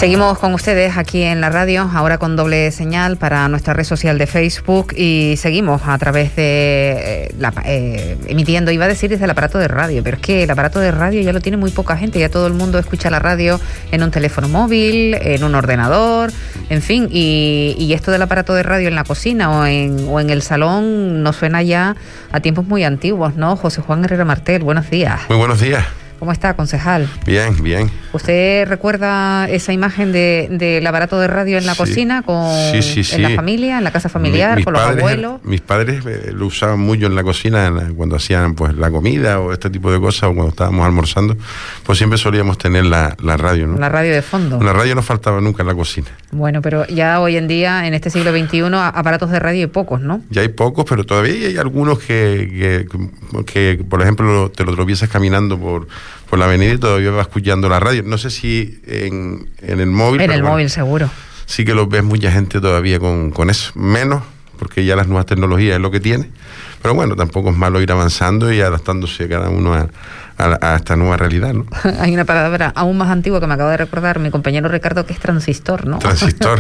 Seguimos con ustedes aquí en la radio, ahora con doble señal para nuestra red social de Facebook, y seguimos a través de emitiendo, iba a decir desde el aparato de radio, pero es que el aparato de radio ya lo tiene muy poca gente, ya todo el mundo escucha la radio en un teléfono móvil, en un ordenador, en fin, y esto del aparato de radio en la cocina o en el salón nos suena ya a tiempos muy antiguos, ¿no? José Juan Herrera Martel, buenos días. Muy buenos días. ¿Cómo está, concejal? Bien, bien. ¿Usted recuerda esa imagen del aparato de radio en la cocina en la familia, en la casa familiar, con los abuelos? Mis padres lo usaban mucho en la cocina cuando hacían pues la comida o este tipo de cosas, o cuando estábamos almorzando, pues siempre solíamos tener la radio, ¿no? La radio de fondo. La radio no faltaba nunca en la cocina. Bueno, pero ya hoy en día, en este siglo XXI, aparatos de radio hay pocos, ¿no? Ya hay pocos, pero todavía hay algunos que por ejemplo, te lo tropiezas caminando por la avenida y todavía vas escuchando la radio. No sé si en el móvil. En el móvil, seguro. Sí que lo ves mucha gente todavía con eso. Menos, porque ya las nuevas tecnologías es lo que tiene. Pero bueno, tampoco es malo ir avanzando y adaptándose cada uno a esta nueva realidad, ¿no? Hay una palabra aún más antigua que me acaba de recordar mi compañero Ricardo, que es transistor, ¿no? Transistor.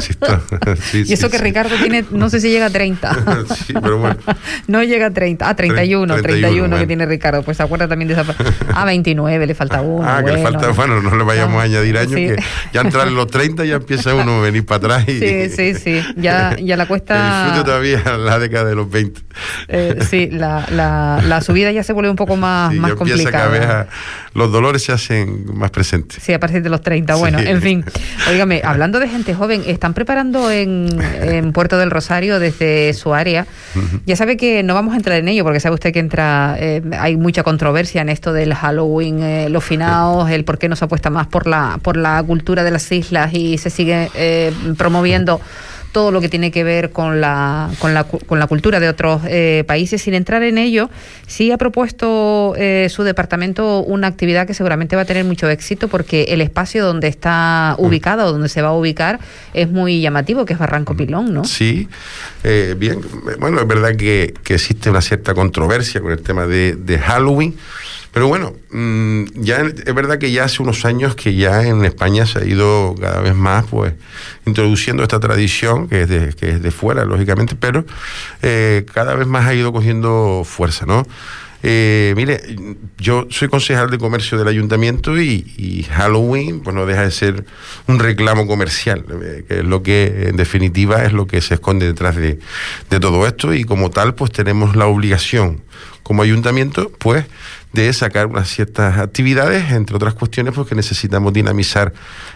Sí, y eso que Ricardo tiene, no sé si llega a 30. Sí, pero bueno. No llega a 30. 31 bueno. Que tiene Ricardo. Pues se acuerda también de esa... 29, le falta uno. Que le falta, bueno, no le vayamos a añadir años, sí. Que ya entrar en los 30 ya empieza uno a venir para atrás. Sí. Ya la cuesta... Disfrute todavía la década de los 20. Sí, la subida ya se vuelve un poco más complicada. Cada vez los dolores se hacen más presentes. Sí, a partir de los 30, bueno, sí. En fin. Óigame, hablando de gente joven, están preparando en Puerto del Rosario, desde su área, ya sabe que no vamos a entrar en ello, porque sabe usted que hay mucha controversia en esto del Halloween, los finaos, el por qué no se apuesta más por la cultura de las islas y se sigue promoviendo todo lo que tiene que ver con la cultura de otros países. Sin entrar en ello, sí ha propuesto su departamento una actividad que seguramente va a tener mucho éxito, porque el espacio donde está ubicado, donde se va a ubicar, es muy llamativo, que es Barranco Pilón, ¿no? Sí, bien. Bueno, es verdad que existe una cierta controversia con el tema de Halloween. Pero bueno, ya es verdad que ya hace unos años que ya en España se ha ido cada vez más pues introduciendo esta tradición que es de fuera, lógicamente, pero cada vez más ha ido cogiendo fuerza, ¿no? Mire, yo soy concejal de comercio del ayuntamiento y Halloween pues no deja de ser un reclamo comercial, que es lo que en definitiva es lo que se esconde detrás de todo esto, y como tal pues tenemos la obligación como ayuntamiento pues de sacar unas ciertas actividades, entre otras cuestiones, pues que necesitamos dinamizar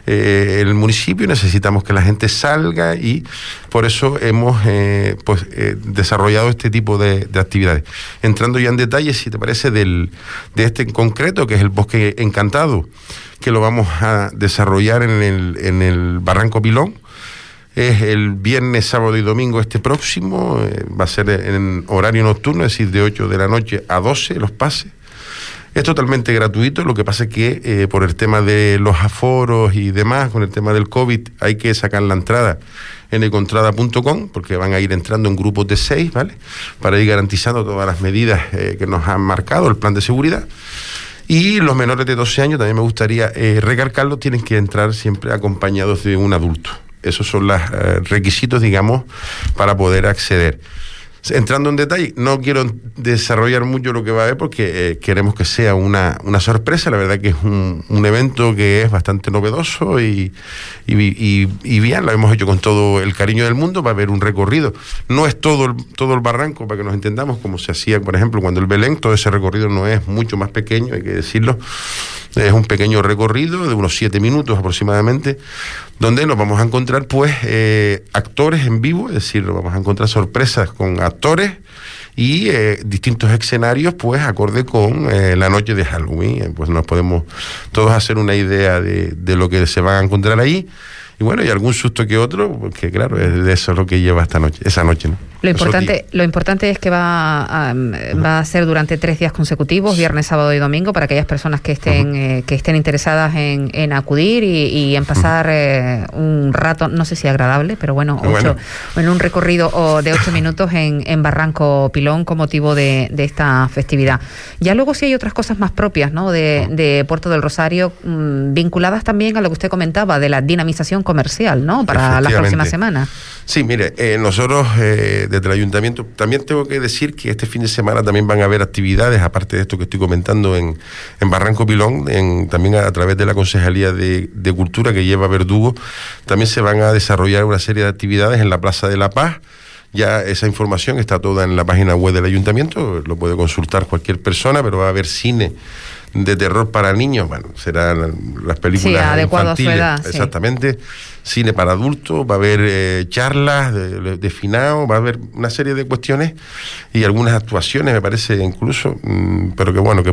el municipio, necesitamos que la gente salga, y por eso hemos desarrollado este tipo de actividades. Entrando ya en detalle, si te parece, de este en concreto, que es el Bosque Encantado, que lo vamos a desarrollar en el Barranco Pilón. Es el viernes, sábado y domingo próximo, va a ser en horario nocturno, es decir, de 8 de la noche a 12 los pases. Es totalmente gratuito, lo que pasa es que por el tema de los aforos y demás, con el tema del COVID, hay que sacar la entrada en econtrada.com, porque van a ir entrando en grupos de 6, ¿vale? Para ir garantizando todas las medidas que nos han marcado el plan de seguridad. Y los menores de 12 años, también me gustaría recalcarlo, tienen que entrar siempre acompañados de un adulto. Esos son los requisitos, digamos, para poder acceder. Entrando en detalle, no quiero desarrollar mucho lo que va a haber, porque queremos que sea una sorpresa. La verdad que es un evento que es bastante novedoso y bien, lo hemos hecho con todo el cariño del mundo. Va a haber un recorrido. No es todo el barranco, para que nos entendamos, como se hacía, por ejemplo, cuando el Belén. Todo ese recorrido no es mucho más pequeño, hay que decirlo. Es un pequeño recorrido de unos 7 minutos aproximadamente, donde nos vamos a encontrar pues actores en vivo, es decir, nos vamos a encontrar sorpresas con actores y distintos escenarios pues acorde con la noche de Halloween. Pues nos podemos todos hacer una idea de lo que se van a encontrar ahí, y bueno, y algún susto que otro, porque claro, es de eso lo que lleva esa noche, ¿no? Lo importante es que va a ser durante 3 días consecutivos, viernes, sábado y domingo, para aquellas personas que estén interesadas en acudir y en pasar un rato, no sé si agradable, pero bueno, en un recorrido de 8 minutos en Barranco Pilón con motivo de esta festividad. Ya luego sí hay otras cosas más propias, ¿no?, de Puerto del Rosario, vinculadas también a lo que usted comentaba de la dinamización comercial, ¿no?, para las próximas semanas. Sí, mire, nosotros desde el Ayuntamiento también tengo que decir que este fin de semana también van a haber actividades, aparte de esto que estoy comentando en Barranco Pilón, también a través de la Concejalía de Cultura que lleva Verdugo, también se van a desarrollar una serie de actividades en la Plaza de la Paz. Ya esa información está toda en la página web del Ayuntamiento, lo puede consultar cualquier persona, pero va a haber cine de terror para niños, bueno, serán las películas infantiles, a su edad, exactamente, cine para adultos, va a haber charlas de finado, va a haber una serie de cuestiones y algunas actuaciones, me parece, incluso, pero que bueno, que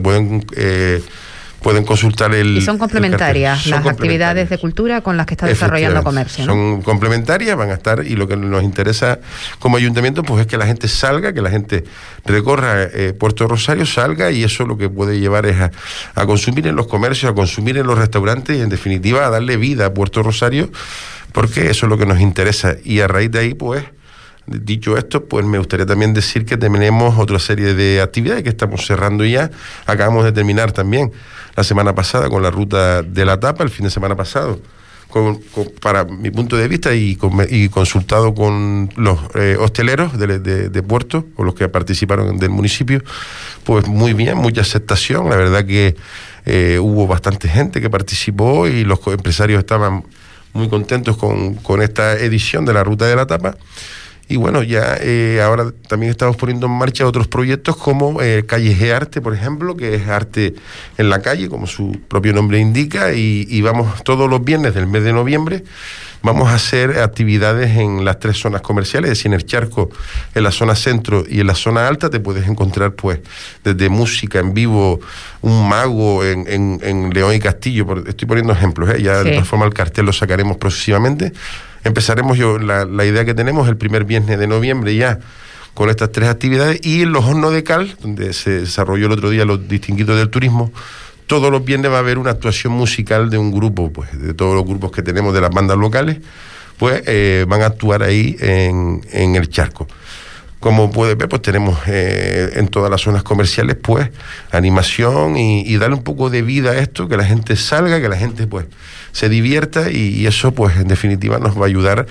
pueden consultar y son complementarias las actividades de cultura con las que está desarrollando comercio, ¿no? Son complementarias, van a estar, y lo que nos interesa como ayuntamiento pues es que la gente salga, que la gente recorra Puerto Rosario, salga, y eso lo que puede llevar es a consumir en los comercios, a consumir en los restaurantes y en definitiva a darle vida a Puerto Rosario, porque eso es lo que nos interesa. Y a raíz de ahí, pues, dicho esto, pues me gustaría también decir que tenemos otra serie de actividades que estamos cerrando ya. Acabamos de terminar también la semana pasada con la ruta de la tapa, el fin de semana pasado, para mi punto de vista y consultado con los hosteleros de Puerto, o los que participaron del municipio, pues muy bien, mucha aceptación. La verdad que hubo bastante gente que participó y los empresarios estaban muy contentos con esta edición de la ruta de la tapa. Y bueno, ya ahora también estamos poniendo en marcha otros proyectos como Calles de Arte, por ejemplo, que es arte en la calle, como su propio nombre indica, y vamos todos los viernes del mes de noviembre, vamos a hacer actividades en las 3 zonas comerciales, es decir, en el Charco, en la zona centro y en la zona alta. Te puedes encontrar pues desde música en vivo, un mago en León y Castillo, estoy poniendo ejemplos, ya de todas formas el cartel lo sacaremos próximamente. Empezaremos la idea que tenemos el primer viernes de noviembre ya con estas 3 actividades, y en los hornos de cal, donde se desarrolló el otro día los distinguidos del turismo, todos los viernes va a haber una actuación musical de un grupo, pues de todos los grupos que tenemos de las bandas locales, pues van a actuar ahí en el Charco. Como puedes ver, pues tenemos en todas las zonas comerciales pues animación y darle un poco de vida a esto, que la gente salga, que la gente pues se divierta, y eso pues en definitiva nos va a ayudar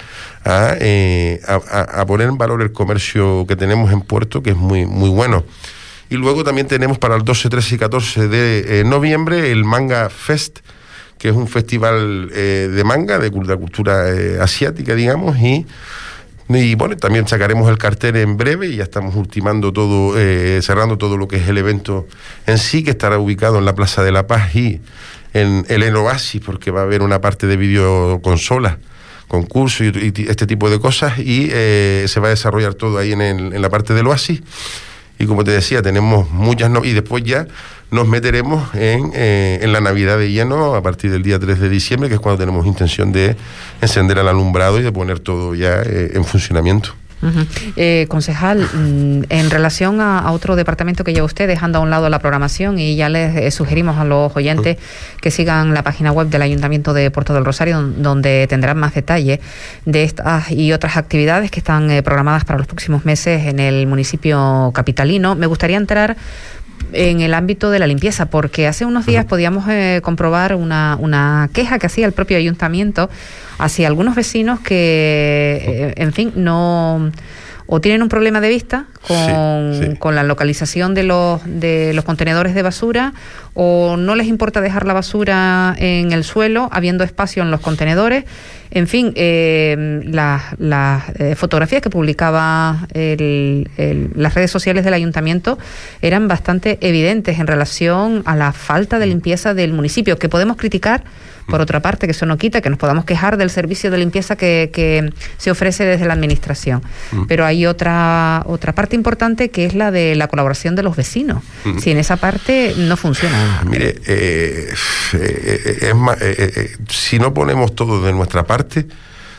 a poner en valor el comercio que tenemos en Puerto, que es muy, muy bueno. Y luego también tenemos para el 12, 13 y 14 de noviembre el Manga Fest, que es un festival de manga, de cultura asiática, digamos, y bueno, también sacaremos el cartel en breve, y ya estamos ultimando todo, cerrando todo lo que es el evento en sí, que estará ubicado en la Plaza de la Paz y en el Oasis, porque va a haber una parte de videoconsolas, concursos y este tipo de cosas, y se va a desarrollar todo ahí en la parte del Oasis. Y como te decía, tenemos muchas y después ya nos meteremos en la Navidad de lleno a partir del día 3 de diciembre, que es cuando tenemos intención de encender el alumbrado y de poner todo ya en funcionamiento. Concejal, en relación a otro departamento que lleva usted, dejando a un lado la programación, y ya les sugerimos a los oyentes que sigan la página web del Ayuntamiento de Puerto del Rosario, donde tendrán más detalle de estas y otras actividades que están programadas para los próximos meses en el municipio capitalino. Me gustaría entrar en el ámbito de la limpieza, porque hace unos días podíamos comprobar una queja que hacía el propio ayuntamiento hacia algunos vecinos que, en fin, no, o tienen un problema de vista con la localización de los contenedores de basura, o no les importa dejar la basura en el suelo, habiendo espacio en los contenedores. En fin, las fotografías que publicaba las redes sociales del ayuntamiento eran bastante evidentes en relación a la falta de limpieza del municipio, que podemos criticar, por otra parte, que eso no quita que nos podamos quejar del servicio de limpieza que se ofrece desde la administración. Pero hay otra parte importante, que es la de la colaboración de los vecinos. Si en esa parte no funciona. Mire, es más, si no ponemos todo de nuestra parte,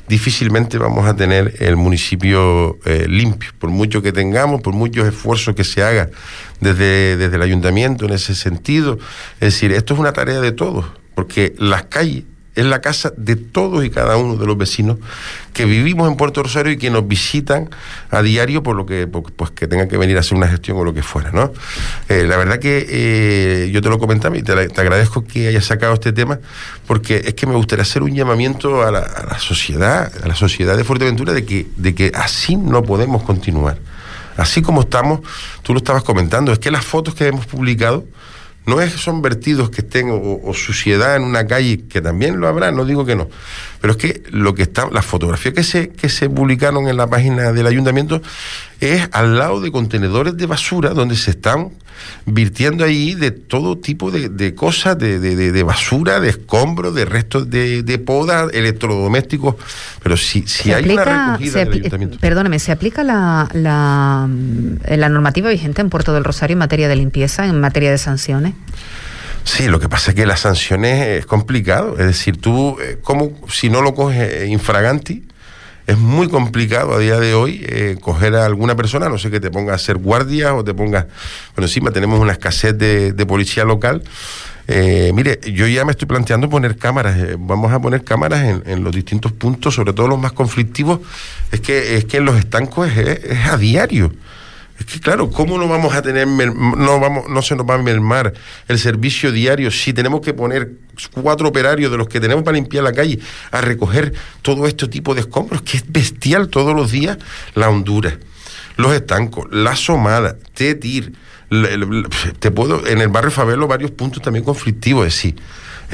difícilmente vamos a tener el municipio limpio, por mucho que tengamos, por muchos esfuerzos que se haga desde el ayuntamiento en ese sentido. Es decir, esto es una tarea de todos, porque las calles es la casa de todos y cada uno de los vecinos que vivimos en Puerto Rosario y que nos visitan a diario por lo que pues que tengan que venir a hacer una gestión o lo que fuera, ¿no? La verdad que yo te lo comentaba y te agradezco que hayas sacado este tema, porque es que me gustaría hacer un llamamiento a la sociedad de Fuerteventura de que así no podemos continuar. Así como estamos, tú lo estabas comentando, es que las fotos que hemos publicado no es que son vertidos que estén o suciedad en una calle, que también lo habrá, no digo que no, pero es que lo que está, las fotografías que se publicaron en la página del ayuntamiento es al lado de contenedores de basura donde se están virtiendo ahí de todo tipo de cosas, de basura, de escombros, de restos de poda, electrodomésticos, pero si hay una recogida del ayuntamiento. Perdóname, ¿se aplica la normativa vigente en Puerto del Rosario en materia de limpieza, en materia de sanciones? Sí, lo que pasa es que las sanciones es complicado, es decir, tú, como si no lo coges infraganti, es muy complicado a día de hoy coger a alguna persona, no sé, que te ponga a hacer guardia o te ponga... Bueno, encima tenemos una escasez de policía local. Mire, yo ya me estoy planteando poner cámaras, vamos a poner cámaras en los distintos puntos, sobre todo los más conflictivos. Es que en los estancos es a diario. Es que claro, ¿cómo no vamos a tener, no se nos va a mermar el servicio diario si tenemos que poner 4 operarios de los que tenemos para limpiar la calle a recoger todo este tipo de escombros? Que es bestial todos los días. La Honduras, los estancos, la Somada, Tetir, en el barrio Fabelo varios puntos también conflictivos. Es decir,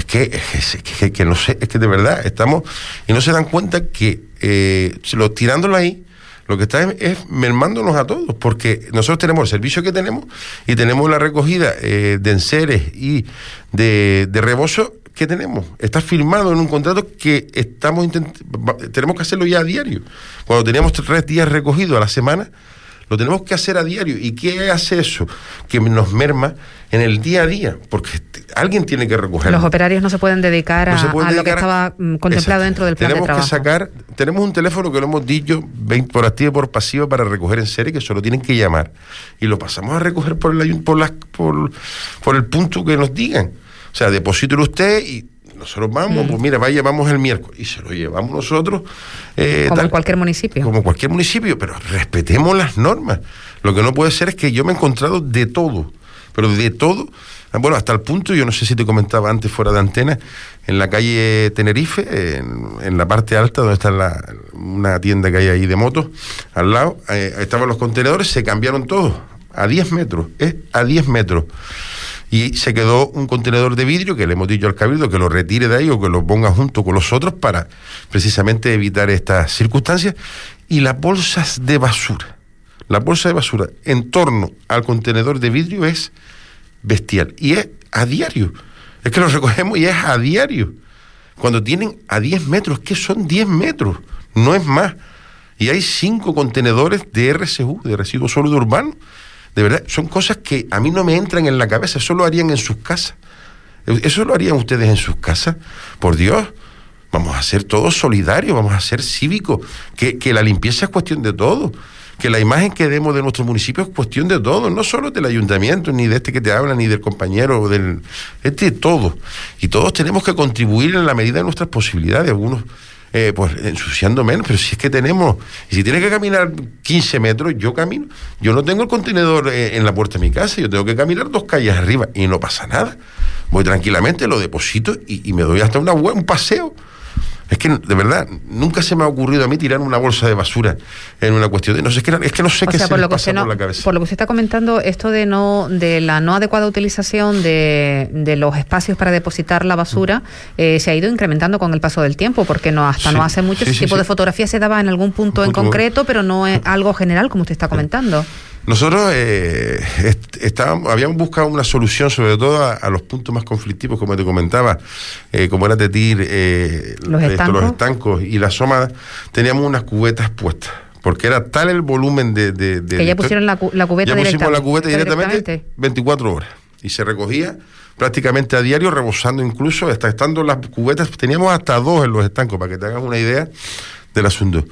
es que no sé, es que de verdad estamos, y no se dan cuenta que tirándolo ahí, lo que está es mermándonos a todos, porque nosotros tenemos el servicio que tenemos y tenemos la recogida de enseres y de rebozo que tenemos. Está firmado en un contrato que tenemos que hacerlo ya a diario. Cuando teníamos 3 días recogidos a la semana, lo tenemos que hacer a diario. ¿Y qué hace eso? Que nos merma en el día a día, porque alguien tiene que recogerlo. Los operarios no se pueden dedicar a lo que estaba contemplado dentro del plan de trabajo. Tenemos un teléfono que lo hemos dicho por activa y por pasiva para recoger en serie, que solo tienen que llamar. Y lo pasamos a recoger por el punto que nos digan. O sea, deposítelo usted y nosotros vamos, pues mira, vamos el miércoles y se lo llevamos nosotros. Como en cualquier municipio. Como cualquier municipio, pero respetemos las normas. Lo que no puede ser es que yo me he encontrado de todo, pero de todo. Bueno, hasta el punto, yo no sé si te comentaba antes fuera de antena, en la calle Tenerife, en la parte alta, donde está una tienda que hay ahí de motos, al lado, estaban los contenedores, se cambiaron todos, a 10 metros, a 10 metros. Y se quedó un contenedor de vidrio que le hemos dicho al Cabildo que lo retire de ahí o que lo ponga junto con los otros para precisamente evitar estas circunstancias. Y las bolsas de basura, en torno al contenedor de vidrio es bestial. Y es a diario. Es que lo recogemos y es a diario. Cuando tienen a 10 metros, que son 10 metros, no es más. Y hay 5 contenedores de RSU, de residuos sólidos urbanos. De verdad, son cosas que a mí no me entran en la cabeza. Eso lo harían en sus casas. Eso lo harían ustedes en sus casas. Por Dios, vamos a ser todos solidarios, vamos a ser cívicos. Que la limpieza es cuestión de todo. Que la imagen que demos de nuestro municipio es cuestión de todo. No solo del ayuntamiento, ni de este que te habla, ni del compañero, es de todo. Y todos tenemos que contribuir en la medida de nuestras posibilidades. Algunos pues ensuciando menos, pero si es que tenemos, y si tiene que caminar 15 metros, yo camino. Yo no tengo el contenedor en la puerta de mi casa, yo tengo que caminar 2 calles arriba y no pasa nada. Voy tranquilamente, lo deposito y me doy hasta un paseo. Es que, de verdad, nunca se me ha ocurrido a mí tirar una bolsa de basura en una cuestión de... No sé, es que no sé qué se me pasa por la cabeza. Por lo que usted está comentando, esto de la no adecuada utilización de los espacios para depositar la basura se ha ido incrementando con el paso del tiempo, porque no hace mucho ese tipo de fotografía se daba en algún punto en concreto, pero no es algo general, como usted está comentando. Nosotros habíamos buscado una solución, sobre todo a los puntos más conflictivos, como te comentaba, como era Tetir, los estancos y la Somada. Teníamos unas cubetas puestas, porque era tal el volumen de que ya pusieron la cubeta directamente. Ya pusimos la cubeta directamente 24 horas, y se recogía prácticamente a diario, rebosando incluso, estando las cubetas, teníamos hasta 2 en los estancos, para que te hagas una idea del asunto.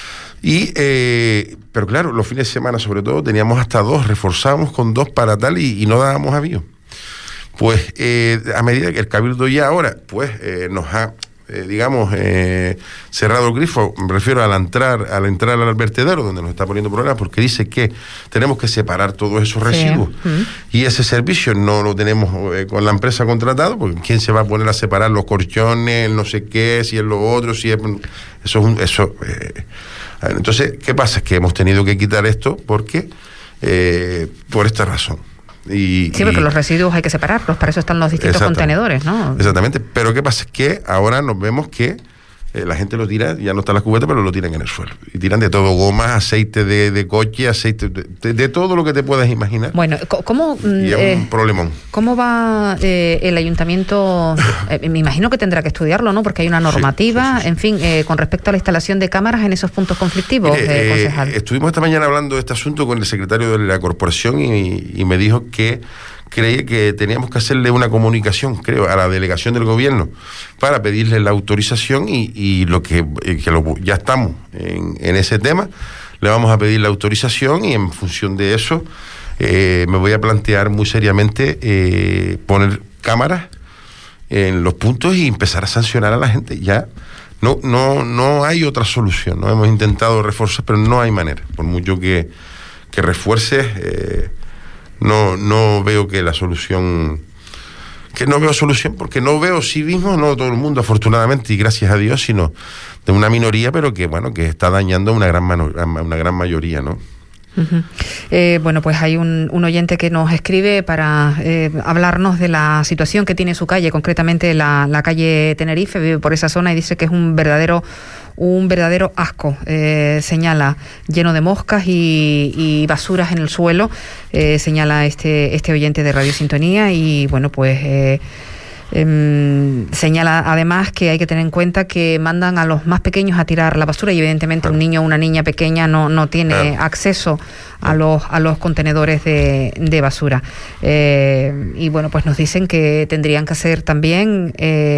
Pero claro, los fines de semana sobre todo teníamos hasta 2, reforzábamos con 2 para tal y no dábamos avío. Pues a medida que el Cabildo ya ahora nos ha cerrado el grifo, me refiero al entrar al vertedero, donde nos está poniendo problemas, porque dice que tenemos que separar todos esos residuos. Y ese servicio no lo tenemos con la empresa contratado, porque ¿quién se va a poner a separar los colchones, el no sé qué, si es lo otro, si es... Entonces, ¿qué pasa? Es que hemos tenido que quitar esto porque por esta razón. Sí, porque los residuos hay que separarlos, para eso están los distintos contenedores, ¿no? Exactamente, pero ¿qué pasa? Es que ahora nos vemos que la gente lo tira, ya no está en la cubeta, pero lo tiran en el suelo. Y tiran de todo, gomas, aceite de coche, aceite, de todo lo que te puedas imaginar. Bueno, ¿cómo...? Y es un problemón. ¿Cómo va el ayuntamiento? Me imagino que tendrá que estudiarlo, ¿no? Porque hay una normativa, sí. En fin, con respecto a la instalación de cámaras en esos puntos conflictivos, concejal. Estuvimos esta mañana hablando de este asunto con el secretario de la corporación y me dijo que creí que teníamos que hacerle una comunicación, creo, a la delegación del gobierno para pedirle la autorización y ya estamos en ese tema, le vamos a pedir la autorización y en función de eso me voy a plantear muy seriamente poner cámaras en los puntos y empezar a sancionar a la gente. Ya no hay otra solución, ¿no? Hemos intentado reforzar, pero no hay manera, por mucho que refuerces. No veo que la solución, porque no veo civismo, no todo el mundo afortunadamente y gracias a Dios, sino de una minoría, pero que está dañando a una gran mayoría, ¿no? Bueno, pues hay un oyente que nos escribe para hablarnos de la situación que tiene su calle, concretamente la calle Tenerife, vive por esa zona y dice que es un verdadero asco, señala, lleno de moscas y basuras en el suelo, señala este oyente de Radio Sintonía y bueno, pues señala además que hay que tener en cuenta que mandan a los más pequeños a tirar la basura y evidentemente un niño o una niña pequeña no tiene acceso a los contenedores de basura. Y bueno, pues nos dicen que tendrían que hacer también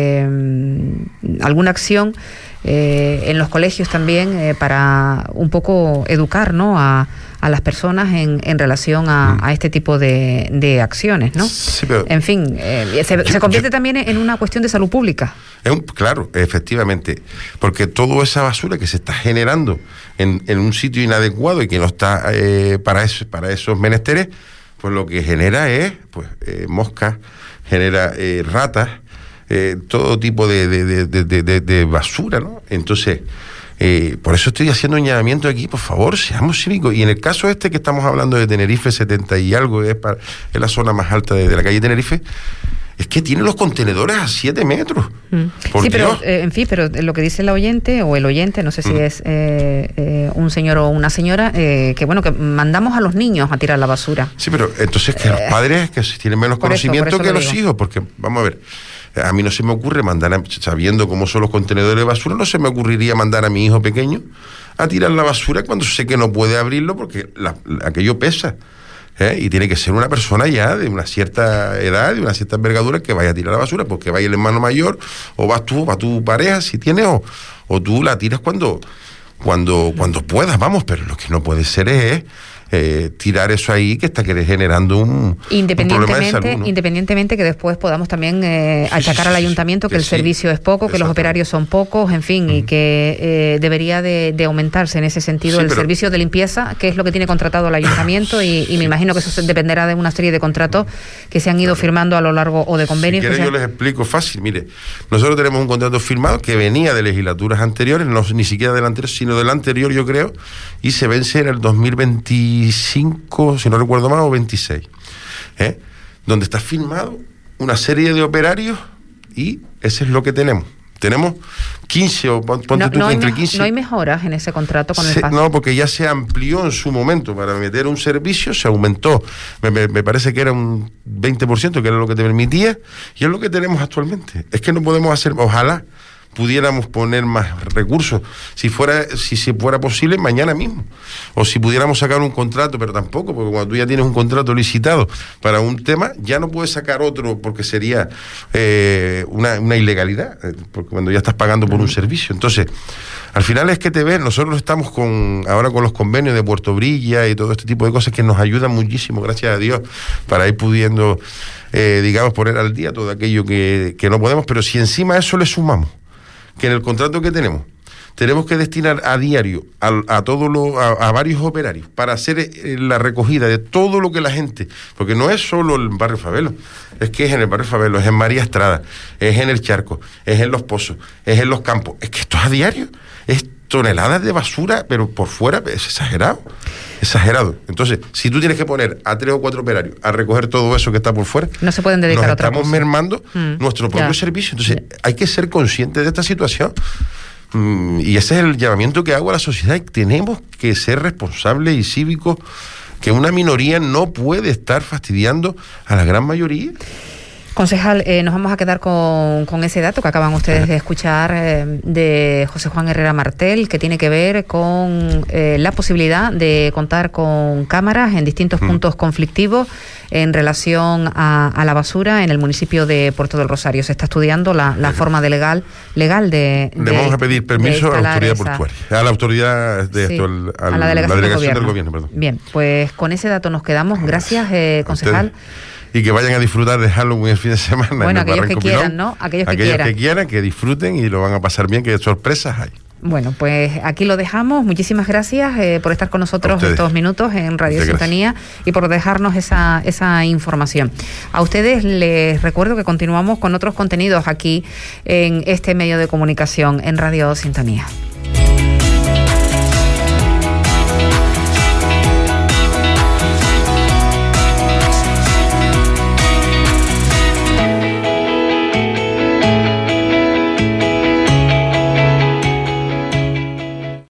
alguna acción en los colegios también para un poco educar, ¿no?, a las personas en relación a este tipo de acciones, ¿no? Sí, pero en fin, se convierte también en una cuestión de salud pública. Claro, efectivamente, porque toda esa basura que se está generando en un sitio inadecuado y que no está para esos menesteres, pues lo que genera es moscas, genera ratas, todo tipo de basura, ¿no? Entonces, por eso estoy haciendo un llamamiento aquí, por favor, seamos cívicos. Y en el caso que estamos hablando de Tenerife, 70 y algo, es la zona más alta de la calle Tenerife, es que tiene los contenedores a 7 metros. Sí, pero en fin, pero lo que dice la oyente, o el oyente, no sé si es un señor o una señora, que bueno, que mandamos a los niños a tirar la basura. Sí, pero entonces que los padres que tienen menos conocimiento que los hijos, porque, vamos a ver, a mí no se me ocurre mandar, sabiendo cómo son los contenedores de basura, no se me ocurriría mandar a mi hijo pequeño a tirar la basura cuando sé que no puede abrirlo porque aquello pesa. Y tiene que ser una persona ya de una cierta edad, de una cierta envergadura, que vaya a tirar la basura, porque vaya el hermano mayor, o vas tú, va tu pareja, si tienes, o tú la tiras cuando puedas, vamos, pero lo que no puede ser es tirar eso ahí que está generando un problema de salud, ¿no? Independientemente que después podamos también achacar al ayuntamiento que el servicio es poco, que los operarios son pocos, en fin, y que debería de aumentarse en ese sentido el servicio de limpieza, que es lo que tiene contratado el ayuntamiento, y me imagino que eso dependerá de una serie de contratos que se han ido firmando a lo largo, o de convenios. Si quieres, yo les explico fácil. Mire, nosotros tenemos un contrato firmado que venía de legislaturas anteriores, no ni siquiera del anterior, sino del anterior, yo creo, y se vence en el 2025, si no recuerdo mal, o 26, donde está firmado una serie de operarios y ese es lo que tenemos. Tenemos 15 o ponte tú entre 15. No hay mejoras en ese contrato con el PAS. No, porque ya se amplió en su momento para meter un servicio, se aumentó. Me parece que era un 20%, que era lo que te permitía, y es lo que tenemos actualmente. Es que no podemos hacer, ojalá pudiéramos poner más recursos, si fuera posible, mañana mismo. O si pudiéramos sacar un contrato, pero tampoco, porque cuando tú ya tienes un contrato licitado para un tema, ya no puedes sacar otro porque sería una ilegalidad, porque cuando ya estás pagando por un servicio. Entonces, al final es que te ves, nosotros estamos ahora con los convenios de Puerto Brilla y todo este tipo de cosas que nos ayudan muchísimo, gracias a Dios, para ir pudiendo, digamos, poner al día todo aquello que no podemos, pero si encima a eso le sumamos que en el contrato que tenemos que destinar a diario a varios operarios para hacer la recogida de todo lo que la gente, porque no es solo el barrio Fabelo, es que es en el barrio Fabelo, es en María Estrada, es en el Charco, es en Los Pozos, es en Los Campos, es que esto es a diario, es toneladas de basura, pero por fuera es exagerado. Entonces, si tú tienes que poner a 3 o 4 operarios a recoger todo eso que está por fuera, no se pueden dedicar a otra cosa. Estamos mermando nuestro propio servicio. Entonces, hay que ser conscientes de esta situación. Y ese es el llamamiento que hago a la sociedad. Tenemos que ser responsables y cívicos, que una minoría no puede estar fastidiando a la gran mayoría. Concejal, nos vamos a quedar con ese dato que acaban ustedes de escuchar de José Juan Herrera Martel, que tiene que ver con la posibilidad de contar con cámaras en distintos puntos conflictivos en relación a la basura en el municipio de Puerto del Rosario. Se está estudiando la forma legal de... Le vamos a pedir permiso a la autoridad portuaria, a la autoridad a la delegación del gobierno. Perdón. Bien, pues con ese dato nos quedamos. Gracias, concejal. Y que vayan a disfrutar de Halloween el fin de semana. Bueno, aquellos que quieran, ¿no? Aquellos que quieran, que disfruten y lo van a pasar bien, que sorpresas hay. Bueno, pues aquí lo dejamos. Muchísimas gracias por estar con nosotros estos minutos en Radio Sintonía y por dejarnos esa información. A ustedes les recuerdo que continuamos con otros contenidos aquí en este medio de comunicación, en Radio Sintonía.